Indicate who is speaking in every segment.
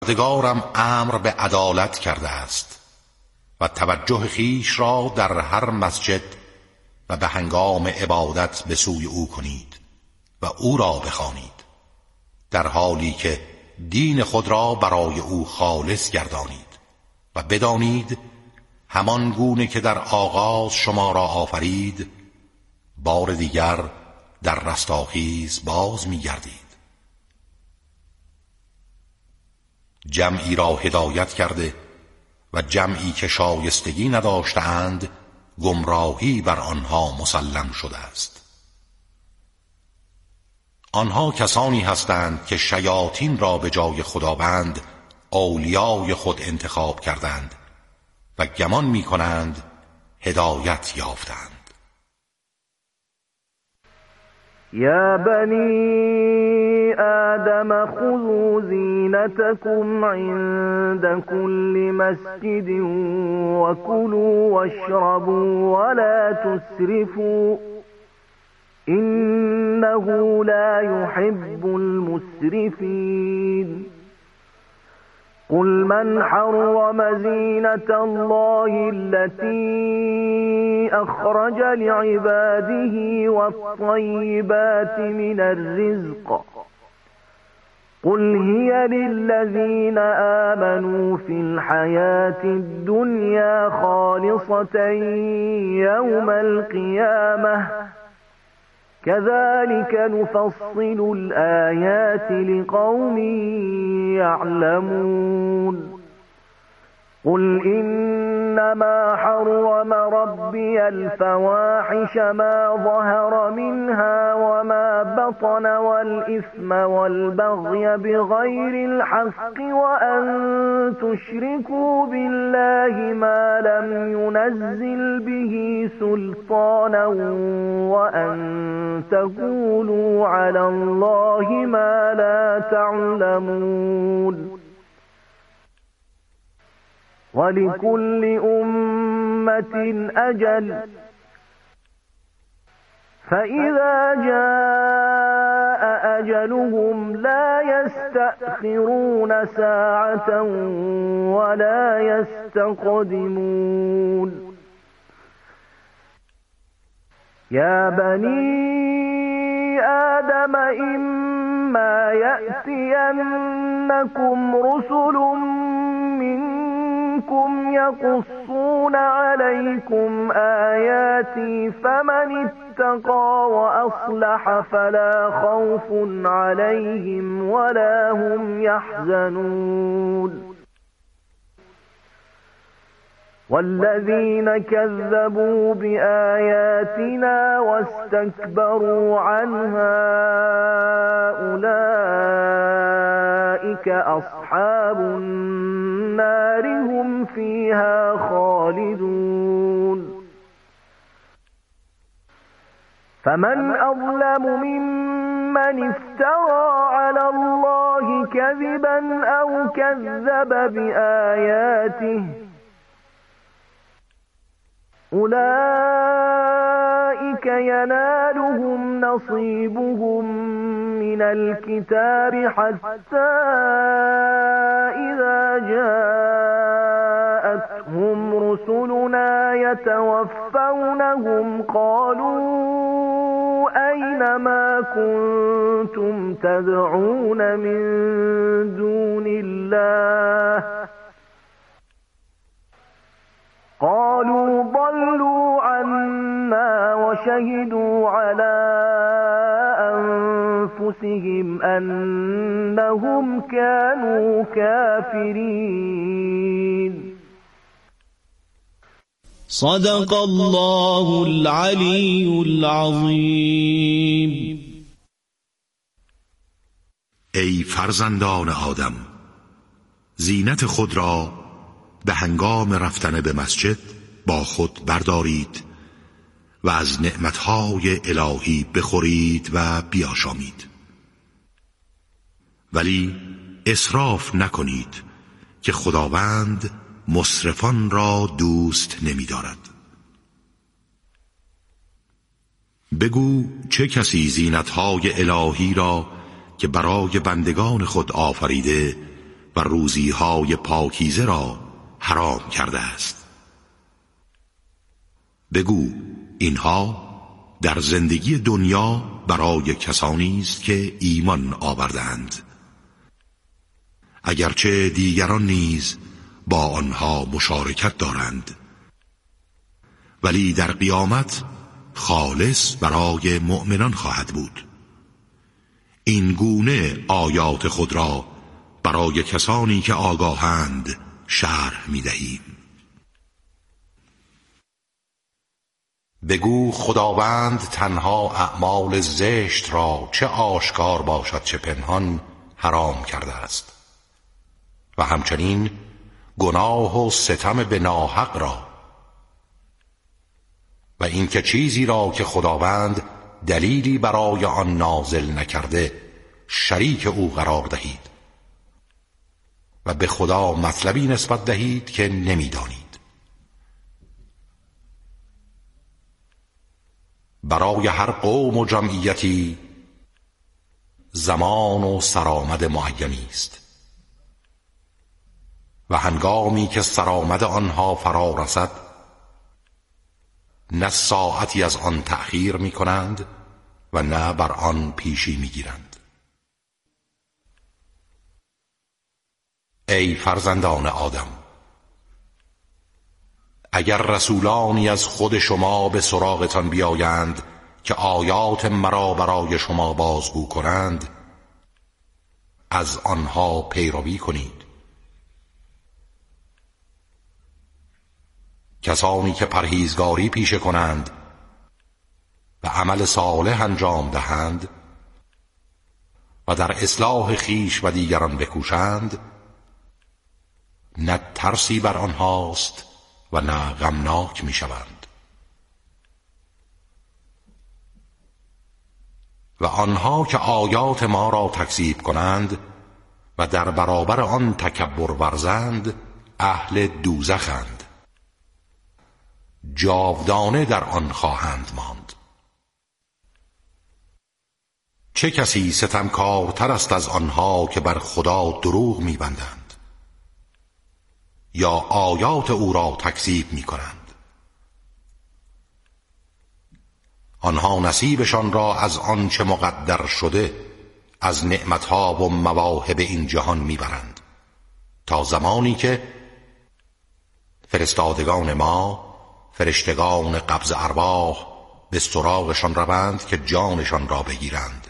Speaker 1: پروردگارم امر به عدالت کرده است و توجه خیش را در هر مسجد و به هنگام عبادت به سوی او کنید و او را بخوانید، در حالی که دین خود را برای او خالص گردانید و بدانید همان گونه که در آغاز شما را آفرید، بار دیگر در رستاخیز باز می‌گردید. جمعی را هدایت کرده و جمعی که شایستگی نداشتند گمراهی بر آنها مسلم شده است. آنها کسانی هستند که شیاطین را به جای خداوند اولیای خود انتخاب کردند و گمان می کنند هدایت یافتند.
Speaker 2: یا بنی آدم خذوا زینتکم عند كل مسجد وكلوا واشربوا ولا تسرفوا إنه لا يحب المسرفين. قل من حرم زينة الله التي أخرج لعباده والطيبات من الرزق قل هي للذين آمنوا في الحياة الدنيا خالصة يوم القيامة كذلك نفصل الآيات لقوم يعلمون. قل إنما حرم ربي الفواحش ما ظهر منها وما بطن والإثم والبغي بغير الحق وأن تشركوا بالله ما لم ينزل به سلطانا وأن تقولوا على الله ما لا تعلمون. ولكل أمة أجل فإذا جاء أجلهم لا يستأخرون ساعة ولا يستقدمون. يا بني آدم إما يأتينكم رسل منكم يقصون عليكم آياتي فمن اتقى وأصلح فلا خوف عليهم ولا هم يحزنون. والذين كذبوا بآياتنا واستكبروا عنها أولئك أصحاب النار هم فيها خالدون. فمن أظلم ممن افترى على الله كذبا أو كذب بآياته أولئك ينالهم نصيبهم من الكتاب حتى إذا جاءتهم رسلنا يتوفونهم قالوا أين ما كنتم تدعون من دون الله قالوا ضلوا عنا وشهدوا على أنفسهم أنهم كانوا كافرين.
Speaker 3: صدق الله العلی العظیم.
Speaker 1: ای فرزندان آدم، زینت خود را به هنگام رفتن به مسجد با خود بردارید و از نعمتهای الهی بخورید و بیاشامید، ولی اسراف نکنید که خداوند مسرفان را دوست نمی دارد. بگو چه کسی زینتهای الهی را که برای بندگان خود آفریده و روزیهای پاکیزه را حرام کرده است. بگو اینها در زندگی دنیا برای کسانی است که ایمان آوردند، اگرچه دیگران نیز با آنها مشارکت دارند، ولی در قیامت خالص برای مؤمنان خواهد بود. این گونه آیات خود را برای کسانی که آگاهند شرح می‌دهیم. بگو خداوند تنها اعمال زشت را چه آشکار باشد چه پنهان حرام کرده است و همچنین گناه و ستم به ناحق را و اینکه چیزی را که خداوند دلیلی برای آن نازل نکرده شریک او قرار دهید و به خدا مطلبی نسبت دهید که نمی‌دانید. برای هر قوم و جمعیتی زمان و سرآمد معینی است و هنگامی که سرآمد آنها فرا رسد نه ساعتی از آن تأخیر می کنند و نه بر آن پیشی می گیرند. ای فرزندان آدم، اگر رسولانی از خود شما به سراغتان بیایند که آیات مرا برای شما بازگو کنند، از آنها پیروی کنید. کسانی که پرهیزگاری پیشه کنند و عمل صالح انجام دهند و در اصلاح خویش و دیگران بکوشند، نه ترسی بر آنهاست و نه غمناک می شوند. و آنها که آیات ما را تکذیب کنند و در برابر آن تکبر ورزند اهل دوزخند، جاودانه در آن خواهند ماند. چه کسی ستمکارتر است از آنها که بر خدا دروغ می بندند یا آیات او را تکذیب می کنند؟ آنها نصیبشان را از آنچه مقدر شده از نعمتها و مواهب این جهان می برند تا زمانی که فرستادگان ما، فرشتگان قبض ارواح، به سراغشان روند که جانشان را بگیرند.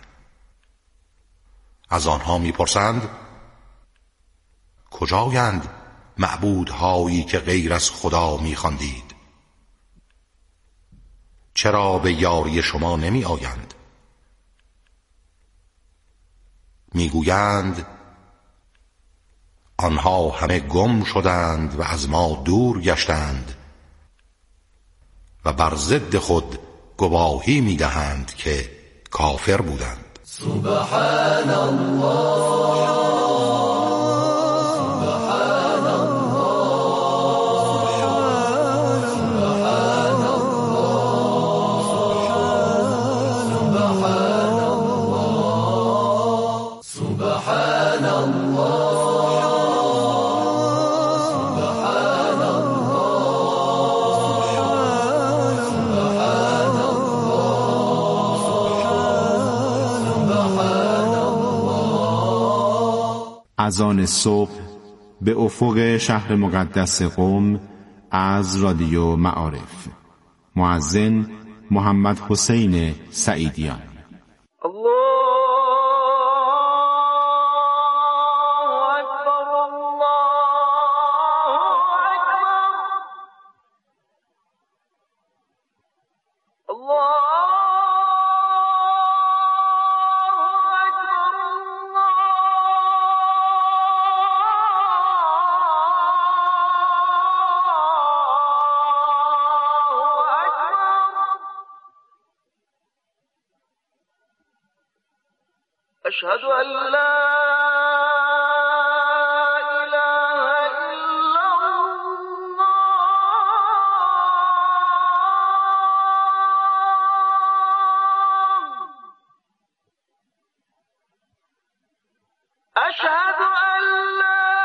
Speaker 1: از آنها میپرسند کجایند معبودهایی که غیر از خدا میخواندید؟ چرا به یاری شما نمی آیند؟ میگویند آنها همه گم شدند و از ما دور گشتند و بر ضد خود گواهی میدهند که کافر بودند.
Speaker 4: سبحان الله، سبحان الله، سبحان الله، سبحان الله، سبحان الله،
Speaker 5: از آن صبح به افق شهر مقدس قم از رادیو معارف. مؤذن محمد حسین سعیدیان.
Speaker 2: أشهد أن لا إله إلا الله أشهد أن لا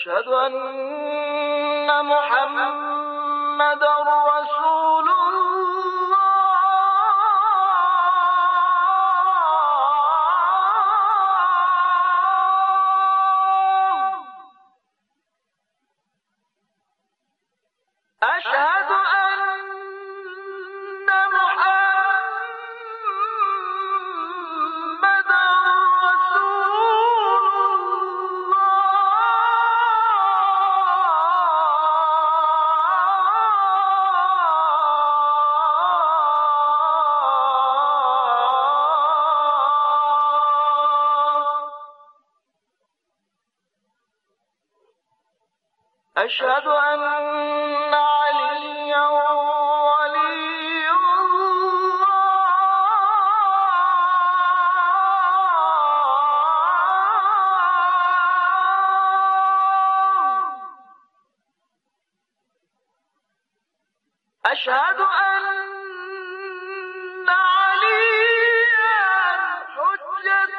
Speaker 2: أشهد أن محمدًا رسول أشهد أن محمدًا أشهد أن عليا ولي الله أشهد أن عليا حجة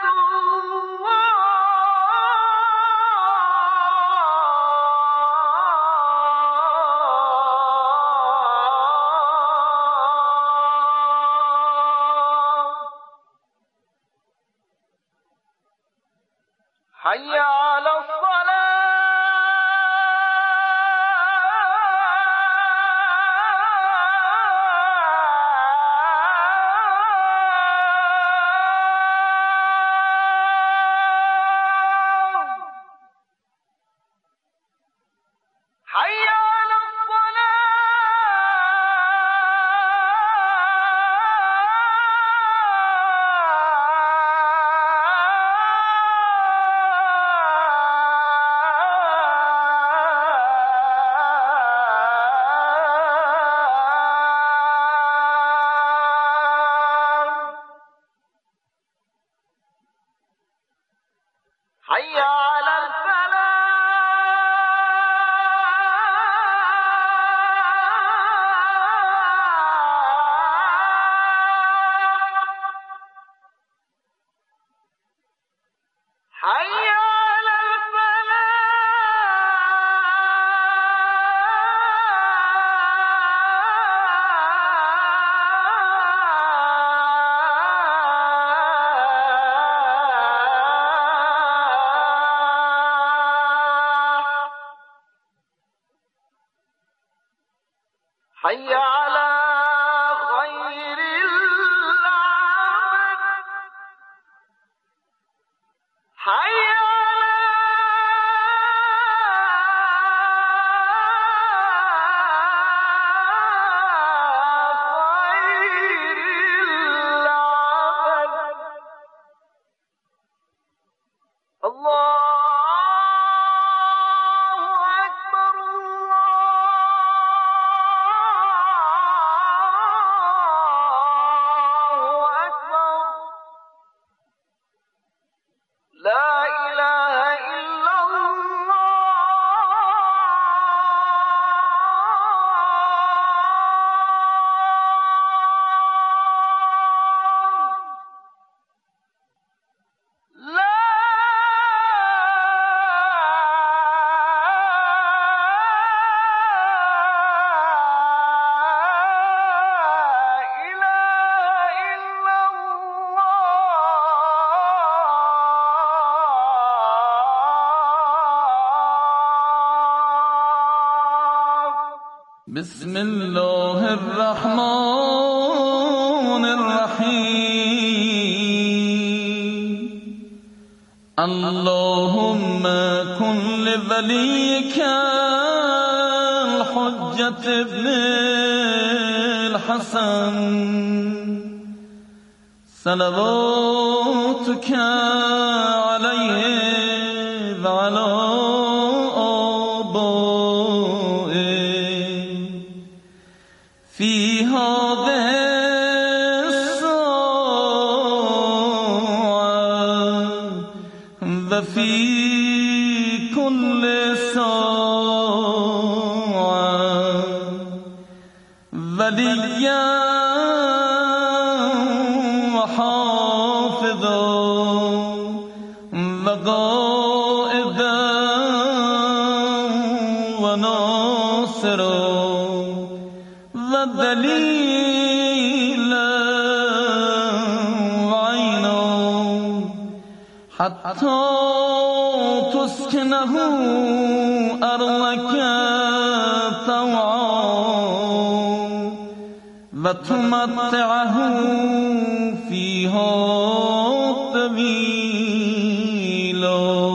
Speaker 2: حي على الصلاة حي على حي على الفلاح حي على حي على خير العمل حي بسم الله الرحمن الرحيم اللهم كن لوليك الحجة ابن الحسن صلواتك عليه وعلى في هذه الساعة وفي كل ساعة وليا وحافظا وقائدا حتى تسكنه أرضك طوعا وتمتعه فيها طويلا.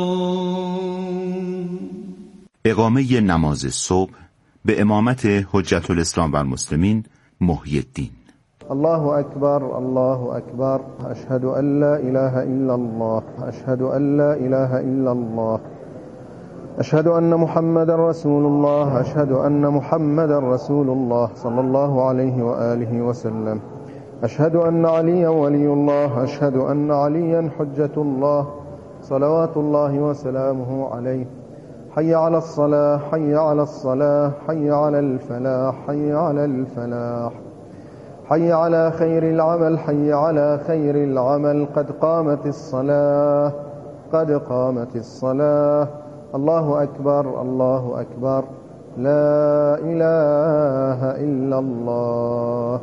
Speaker 5: اقامه نماز صبح به امامت حجت الاسلام و المسلمین محی الدین.
Speaker 6: الله أكبر الله أكبر، أشهد أن لا إله إلا الله، أشهد أن لا إله إلا الله، أشهد أن محمد رسول الله، أشهد أن محمد رسول الله صلى الله عليه وآله وسلم، أشهد أن عليا ولي الله، أشهد أن عليا حجة الله صلوات الله وسلامه عليه. حي على الصلاة حي على الصلاة حي على الفلاح حي على الفلاح، حي على خير العمل حي على خير العمل، قد قامت الصلاة قد قامت الصلاة. الله أكبر الله أكبر، لا إله إلا الله.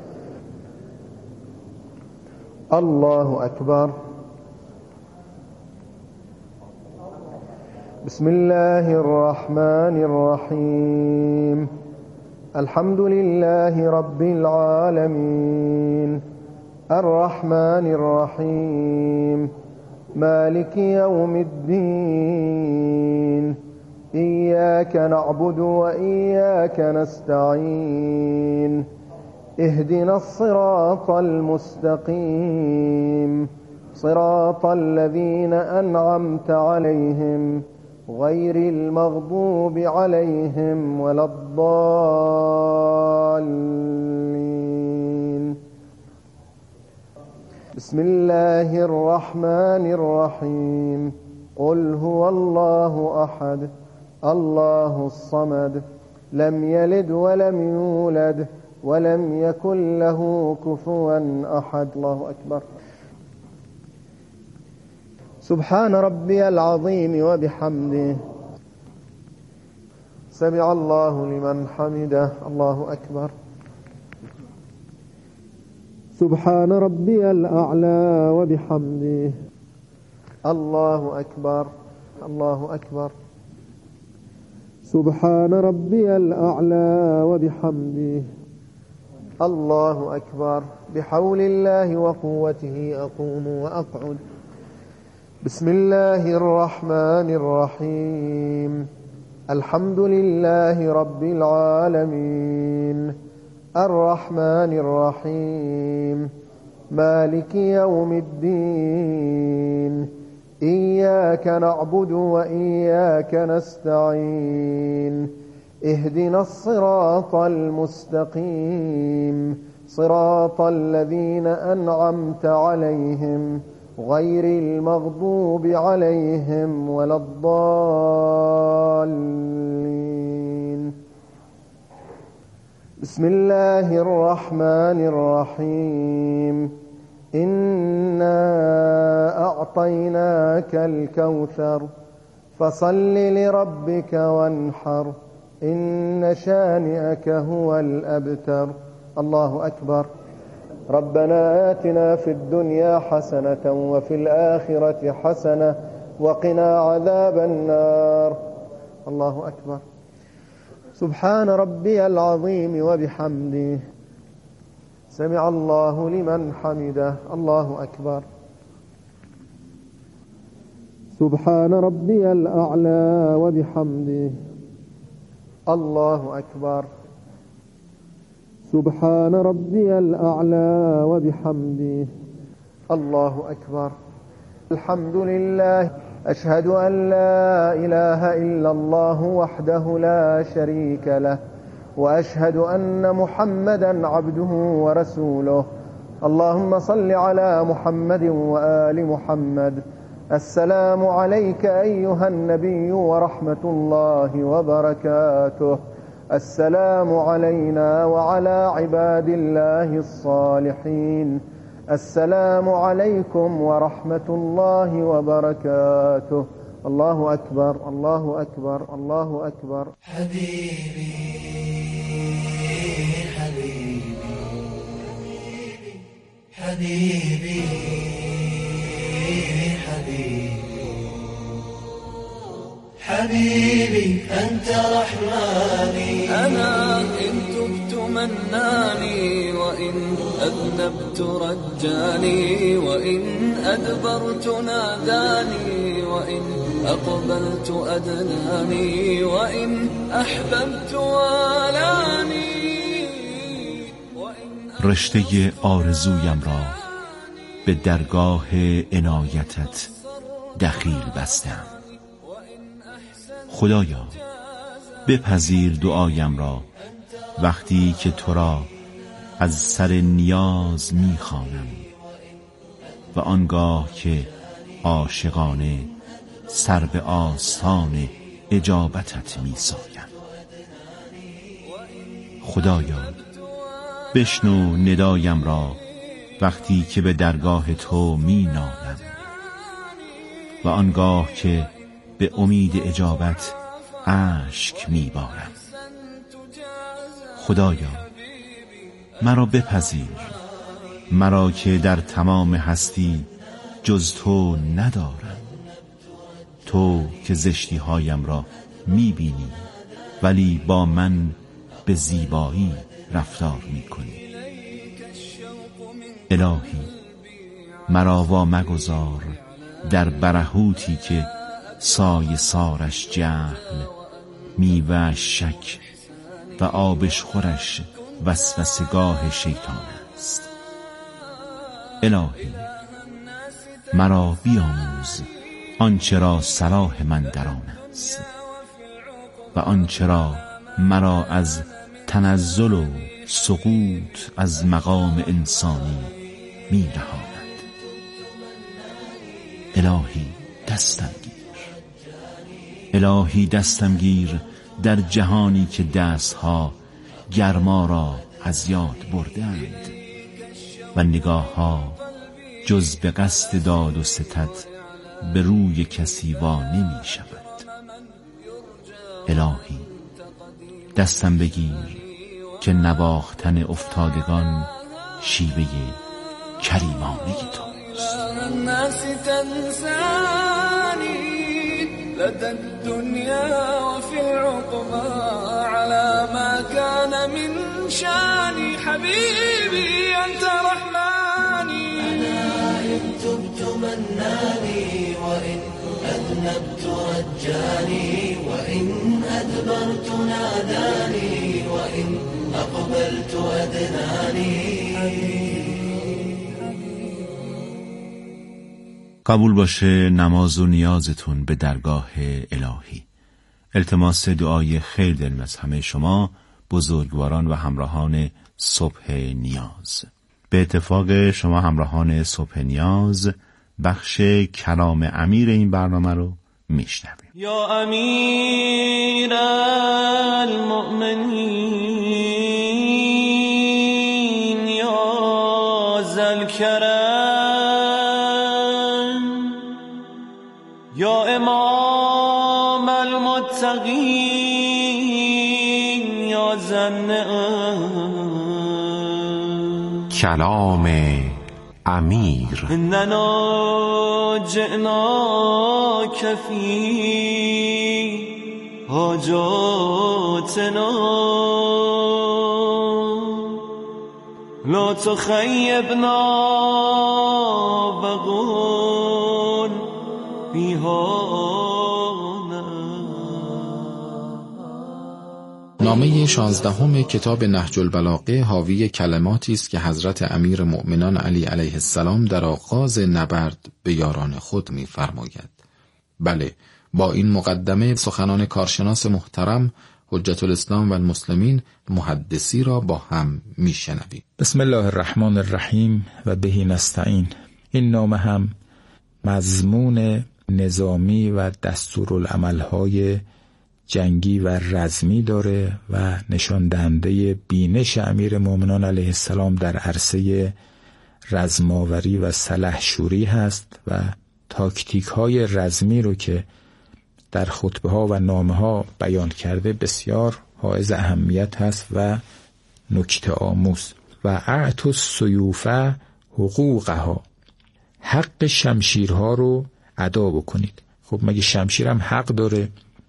Speaker 6: الله أكبر. بسم الله الرحمن الرحيم. الحمد لله رب العالمين، الرحمن الرحيم، مالك يوم الدين، إياك نعبد وإياك نستعين، اهدنا الصراط المستقيم، صراط الذين أنعمت عليهم غير المغضوب عليهم ولا الضالين. بسم الله الرحمن الرحيم. قل هو الله أحد الله الصمد لم يلد ولم يولد ولم يكن له كفوا أحد. الله أكبر. سبحان ربي العظيم وبحمده، سمع الله لمن حمده. الله أكبر. سبحان ربي الأعلى وبحمده. الله أكبر الله أكبر. سبحان ربي الأعلى وبحمده. الله أكبر. بحول الله وقوته أقوم وأقعد. بسم الله الرحمن الرحيم. الحمد لله رب العالمين، الرحمن الرحيم، مالك يوم الدين، إياك نعبد وإياك نستعين، اهدنا الصراط المستقيم، صراط الذين أنعمت عليهم غير المغضوب عليهم ولا الضالين. بسم الله الرحمن الرحيم. إنا أعطيناك الكوثر فصل لربك وانحر، إن شانئك هو الأبتر. الله أكبر. ربنا آتنا في الدنيا حسنة وفي الآخرة حسنة وقنا عذاب النار. الله أكبر. سبحان ربي العظيم وبحمده، سمع الله لمن حمده. الله أكبر. سبحان ربي الأعلى وبحمده. الله أكبر. سبحان ربي الأعلى وبحمده. الله أكبر. الحمد لله. أشهد أن لا إله إلا الله وحده لا شريك له، وأشهد أن محمدا عبده ورسوله. اللهم صل على محمد وآل محمد. السلام عليك أيها النبي ورحمة الله وبركاته. السلام علينا وعلى عباد الله الصالحين. السلام عليكم ورحمة الله وبركاته. الله أكبر الله أكبر الله أكبر.
Speaker 4: حبيبي حبيبي حبيبي حبيبي حبيبي أنت رحماني.
Speaker 2: أنا إن تبت مناني وإن أذنبت رجاني وإن أدبرت ناداني وإن أقبلت أدناني وإن أحببت والاني.
Speaker 5: رشته آرزویم را به درگاه عنایتت دخیل بستم. خدایا بپذیر دعایم را وقتی که تو را از سر نیاز می‌خوانم و آنگاه که عاشقانه سر به آستان اجابتت می‌سایم. خدایا بشنو ندایم را وقتی که به درگاه تو می‌نالم و آنگاه که به امید اجابت اشک می‌بارم. خدایا مرا بپذیر، مرا که در تمام هستی جز تو ندارم. تو که زشتی هایم را می‌بینی ولی با من به زیبایی رفتار می‌کنی. الهی مرا وا مگذار در برهوتی که سایه سارش جهل، میوه شک و آبش خورش وسوسه‌گاه شیطان است. الهی مرا بیاموز آنچه را صلاح من در آن است و آنچه را مرا از تنزل و سقوط از مقام انسانی می‌رهاند. الهی دستم گیر، الهی دستم گیر در جهانی که دستها گرما را از یاد بردند و نگاه ها جز به قصد داد و ستد به روی کسی وا نمی شود. الهی دستم بگیر که نواختن افتادگان شیوه کریمانه توست.
Speaker 2: الناس تنساني لدى الدنيا وفي العقبى على ما كان من شاني. حبيبي أنت رحماني.
Speaker 4: أنا إن تبت مناني وإن أذنبت رجاني وإن أدبرت ناداني وإن أقبلت أدناني.
Speaker 5: قبول باشه نماز و نیازتون به درگاه الهی. التماس دعای خیر داریم از همه شما بزرگواران و همراهان صبح نیاز. به اتفاق شما همراهان صبح نیاز بخش کلام امیر این برنامه رو میشنویم.
Speaker 2: یا امیر المؤمنین یا ذوالکرم یا امام المتقین یا ذوالنعم.
Speaker 1: کلام امیر.
Speaker 2: اننا جئناک فی حاجاتنا لا تخیبنا وقل
Speaker 7: نامه 16 کتاب نهج البلاغه حاوی کلماتی است که حضرت امیر مؤمنان علی علیه السلام در آغاز نبرد به یاران خود می‌فرماید. بله، با این مقدمه سخنان کارشناس محترم حجت الاسلام و المسلمین محدثی را با هم میشنویم.
Speaker 8: بسم الله الرحمن الرحیم و بهی نستعین. این نامه هم مضمون نظامی و دستورالعمل‌های جنگی و رزمی داره و نشان دهنده بینش امیر مومنان علیه السلام در عرصه رزماوری و سلحشوری هست و تاکتیک های رزمی رو که در خطبه ها و نامه ها بیان کرده بسیار حائز اهمیت هست و نکته آموز. و اعطوا السیوف حقوقها، حق شمشیرها رو ادا بکنید. خب مگه شمشیر هم حق داره؟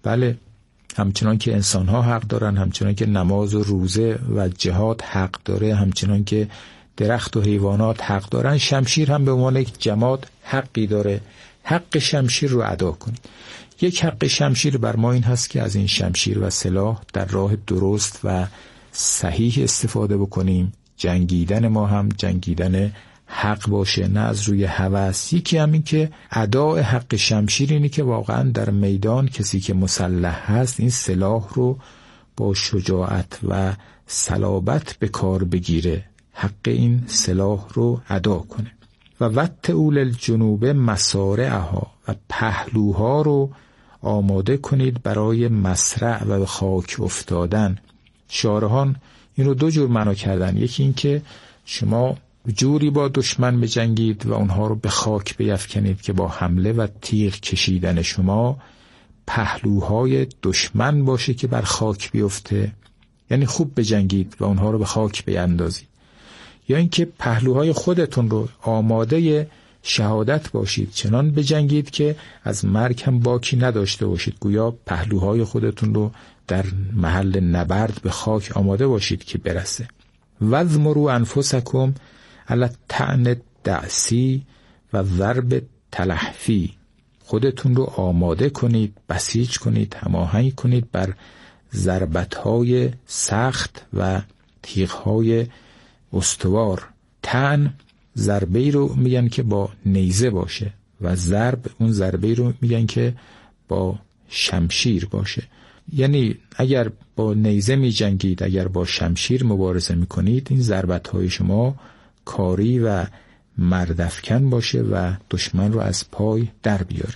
Speaker 8: بله، همچنان که انسان‌ها حق دارن، همچنان که نماز و روزه و جهاد حق داره، همچنان که درخت و حیوانات حق دارن، شمشیر هم به عنوان یک جماد حقی داره. حق شمشیر رو ادا کنید. یک حق شمشیر بر ما این هست که از این شمشیر و سلاح در راه درست و صحیح استفاده بکنیم. جنگیدن ما هم جنگیدن حق باشه، نه از روی هوس. یکی همین که اداء حق شمشیر اینه که واقعا در میدان کسی که مسلح هست این سلاح رو با شجاعت و صلابت به کار بگیره، حق این سلاح رو ادا کنه. و وطئوا للجنوب مصارعها، و پهلوها رو آماده کنید برای مصرع و به خاک افتادن. شارحان این رو دو جور معنا کردن. یکی این که شما جوری با دشمن بجنگید و اونها رو به خاک بیفکنید که با حمله و تیغ کشیدن شما پهلوهای دشمن باشه که بر خاک بیفته، یعنی خوب بجنگید و اونها رو به خاک بیندازید. یا اینکه پهلوهای خودتون رو آماده شهادت باشید، چنان بجنگید که از مرگ هم باکی نداشته باشید، گویا پهلوهای خودتون رو در محل نبرد به خاک آماده باشید که برسه. وَاذْمُرُوا أَنفُسَكُمْ عَلَى الطَّعْنِ الدَّعْسِی و ضرب تلحفی. خودتون رو آماده کنید، بسیج کنید، هماهنگ کنید بر ضربت‌های سخت و تیغ‌های استوار. طعن ضربه‌ای رو میگن که با نیزه باشه و ضرب اون ضربه‌ای رو میگن که با شمشیر باشه. یعنی اگر با نیزه می جنگید، اگر با شمشیر مبارزه می کنید، این ضربت‌های شما کاری و مردافکن باشه و دشمن رو از پای در بیاره.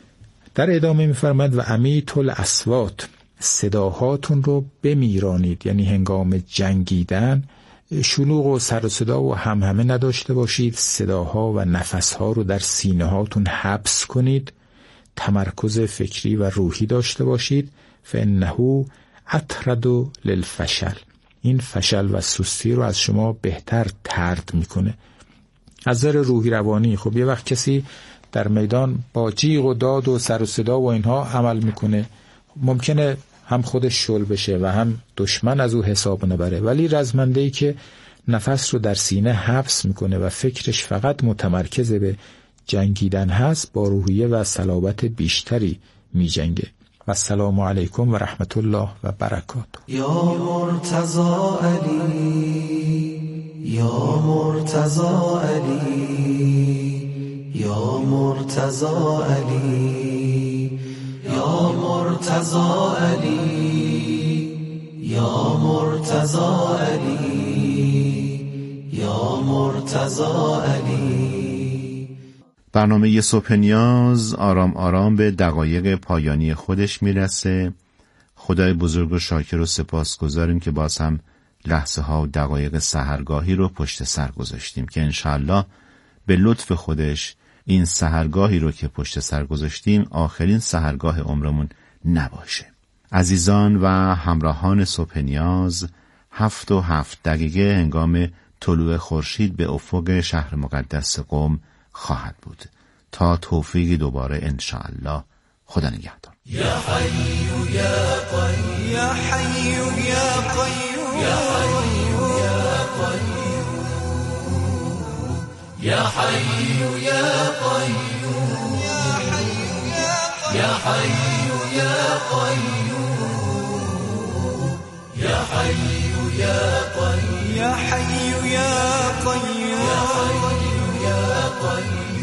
Speaker 8: در ادامه می فرماید و امیتوا الاصوات، صداهاتون رو بمیرانید، یعنی هنگام جنگیدن شلوغ و سر و صدا و همهمه نداشته باشید. صداها و نفسها رو در سینه هاتون حبس کنید، تمرکز فکری و روحی داشته باشید. فإنه اطرد للفشل، این فشل و سستی رو از شما بهتر طرد میکنه. از نظر روحی روانی، خب یه وقت کسی در میدان با جیغ و داد و سر و صدا و اینها عمل میکنه، ممکنه هم خودش شل بشه و هم دشمن از او حساب نبره، ولی رزمنده‌ای که نفس رو در سینه حبس میکنه و فکرش فقط متمرکز به جنگیدن هست، با روحیه و صلابت بیشتری میجنگه. و السلام علیکم و رحمت الله و برکاته.
Speaker 4: یا مرتضی علی، یا مرتضی علی، یا مرتضی علی، یا مرتضی علی، یا مرتضی علی، یا مرتضی علی.
Speaker 5: برنامه صبح نیاز آرام آرام به دقایق پایانی خودش میرسه. خدای بزرگ و شاکر و سپاسگزاریم که باز هم لحظه ها و دقایق سحرگاهی رو پشت سر گذاشتیم که انشالله به لطف خودش این سحرگاهی رو که پشت سر گذاشتیم آخرین سحرگاه عمرمون نباشه. عزیزان و همراهان صبح نیاز، 7:07 هنگام طلوع خورشید به افق شهر مقدس قم خواهد بود. تا توفیقی دوباره انشاءالله. خدا نگهدار.
Speaker 4: یا حی یا قیوم، یا حی یا قیوم، یا حی یا قیوم، یا حی یا قیوم، یا حی یا قیوم، یا حی یا قیوم، یا حی یا قیوم، یا حی یا قیوم.